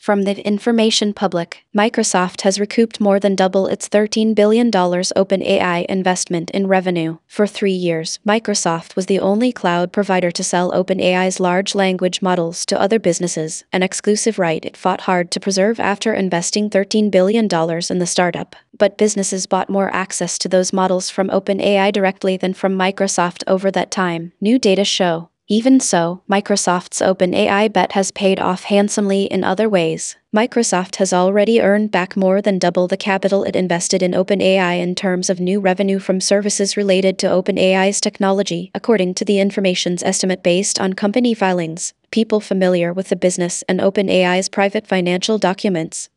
From the information public, Microsoft has recouped more than double its $13 billion OpenAI investment in revenue. For 3 years, Microsoft was the only cloud provider to sell OpenAI's large language models to other businesses, an exclusive right it fought hard to preserve after investing $13 billion in the startup. But businesses bought more access to those models from OpenAI directly than from Microsoft over that time, new data show. Even so, Microsoft's OpenAI bet has paid off handsomely in other ways. Microsoft has already earned back more than double the capital it invested in OpenAI in terms of new revenue from services related to OpenAI's technology, according to the information's estimate based on company filings. People familiar with the business and OpenAI's private financial documents